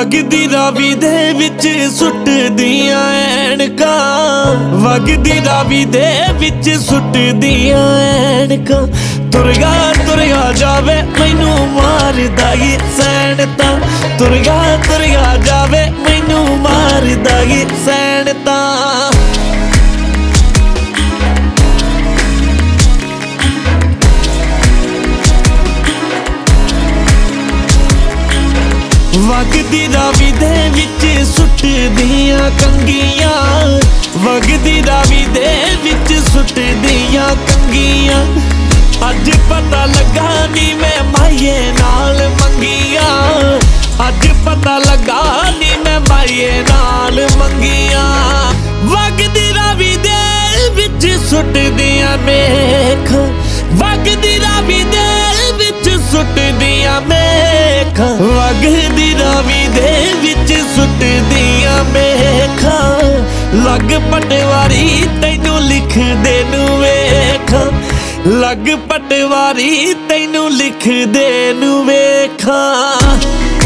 ਵਗਦੀ ਰਾਵੀ ਦੇ ਵਿੱਚ ਸੁੱਟਦੀਆਂ ਐਨਕਾਂ, ਵਗਦੀ ਰਾਵੀ ਦੇ ਵਿੱਚ ਸੁੱਟਦੀਆਂ ਐਨਕਾਂ। ਤੁਰਿਆ ਤੁਰਿਆ ਜਾਵੇ ਮੈਨੂੰ ਮਾਰਦਾ ਏ ਸੈਣ ਤਾਂ, ਤੁਰਿਆ ਤੁਰਿਆ ਜਾਵੇ ਮੈਨੂੰ ਮਾਰਦਾ ਏ ਸੈਣ ਤਾਂ। ਵਗਦੀ ਰਾਵੀ ਦੇ ਵਿੱਚ ਸੁੱਟਦੀਆਂ ਕੰਗੀਆਂ, ਵਗਦੀ ਰਾਵੀ ਦੇ ਵਿੱਚ ਸੁੱਟਦੀਆਂ ਕੰਗੀਆਂ। ਅੱਜ ਪਤਾ ਲੱਗਾ ਨੀ ਮੈਂ ਮਾਈਏ ਨਾਲ ਮੰਗੀਆਂ, ਅੱਜ ਪਤਾ ਲੱਗਾ ਨੀ ਮੈਂ ਮਾਈਏ ਨਾਲ ਮੰਗੀਆਂ। ਵਗਦੀ ਰਾਵੀ ਦੇ ਵਿੱਚ ਸੁੱਟਦੀਆਂ ਮੇਖ, ਵਗਦੀ ਰਾਵੀ ਦੇ ਵਿੱਚ ਸੁੱਟਦੀਆਂ ਮੇਖ, ਵਗਦੀ ਰਾਵੀ ਦੇ ਵਿੱਚ ਸੁੱਟਦੀਆਂ ਮੇਖਾਂ। ਲੱਗ ਪਟਵਾਰੀ ਤੈਨੂੰ ਲਿਖਦੇ ਨੂੰ ਵੇਖਾਂ, ਲੱਗ ਪਟਵਾਰੀ ਤੈਨੂੰ ਲਿਖਦੇ ਨੂੰ ਵੇਖਾਂ।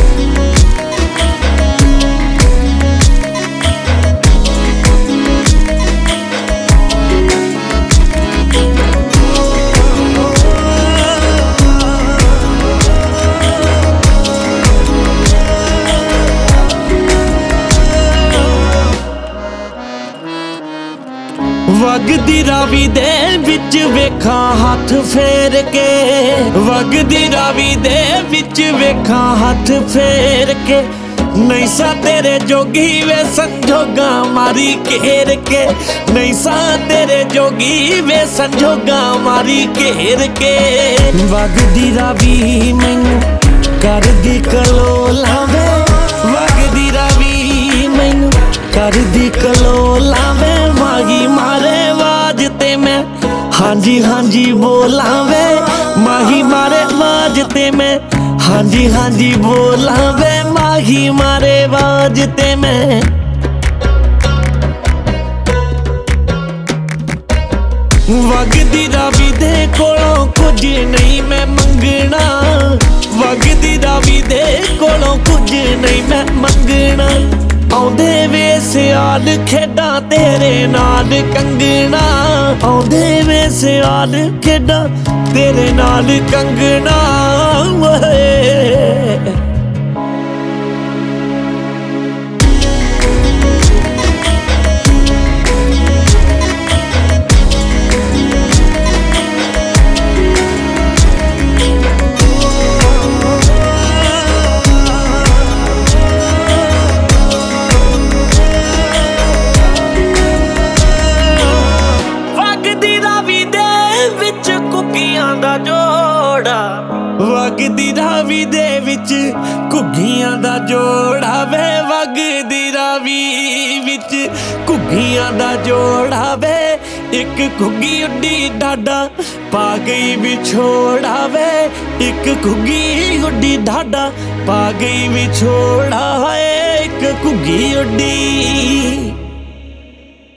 ਵਗਦੀ ਰਾਵੀ ਦੇ ਵਿੱਚ ਵੇਖਾਂ ਹੱਥ ਫੇਰ ਕੇ, ਵਗਦੀ ਰਾਵੀ ਦੇ ਵਿੱਚ ਵੇਖਾਂ ਹੱਥ ਫੇਰ ਕੇ। ਨਹੀਂ ਸਾ ਤੇਰੇ ਜੋਗੀ ਵੇ ਸੰਜੋਗਾ ਮਾਰੀ ਘੇਰ ਕੇ, ਨਹੀਂ ਸਾ ਤੇਰੇ ਜੋਗੀ ਵੇ ਸੰਜੋਗਾ ਮਾਰੀ ਘੇਰ ਕੇ। ਵਗਦੀ ਰਾਵੀ ਮੈਨੂੰ ਕਰਦੀ ਕਲੋਲਾਂ ਵੇ, ਵਗਦੀ ਰਾਵੀ ਮੈਨੂੰ ਕਰਦੀ ਕਲੋਲਾਂ ਵੇ। ਮਾਹੀ ਮਾਰੇ ਆਵਾਜ਼ ਤੇ ਮੈਂ ਹਾਂਜੀ ਹਾਂਜੀ ਬੋਲਾਂ ਵੇ, ਮਾਹੀ ਮਾਰੇ ਆਵਾਜ਼ ਤੇ ਮੈਂ ਹਾਂਜੀ ਹਾਂਜੀ ਬੋਲਾਂ ਵੇ, ਮਾਹੀ ਮਾਰੇ ਆਵਾਜ਼ ਤੇ ਮੈਂ। ਵਗਦੀ ਰਾਵੀ ਦੇ ਕੋਲੋਂ ਕੁਝ ਨਹੀਂ ਮੈਂ ਮੰਗਣਾ, ਵਗਦੀ ਰਾਵੀ ਦੇ ਕੋਲੋਂ ਕੁਝ ਨਹੀਂ ਮੈਂ ਮੰਗਣਾ। ਆਉਂਦੇ ਵੇ ਸਿਆਲ ਖੇਡਾਂ ਤੇਰੇ ਨਾਲ ਕੰਗਣਾ, ਆਉਂਦੇ ਵੇ ਸਿਆਲ ਖੇਡਾਂ ਤੇਰੇ ਨਾਲ ਕੰਗਣਾ ਓਏ। ਘੁੱਗੀਆਂ ਦਾ ਜੋੜਾ, ਵਗਦੀ ਰਾਵੀ ਦੇ ਵਿੱਚ ਘੁੱਗੀਆਂ ਦਾ ਜੋੜਾ ਵੇ, ਵਗਦੀ ਰਾਵੀ ਵਿੱਚ ਘੁੱਗੀਆਂ ਦਾ ਜੋੜਾ ਵੇ। ਇੱਕ ਘੁੱਗੀ ਉੱਡੀ ਡਾਡਾ ਪਾ ਗਈ ਵਿਛੋੜਾ ਵੇ, ਇੱਕ ਘੁੱਗੀ ਉੱਡੀ ਡਾਡਾ ਪਾ ਗਈ ਵਿਛੋੜਾ ਹੈ। ਇੱਕ ਘੁੱਗੀ ਉੱਡੀ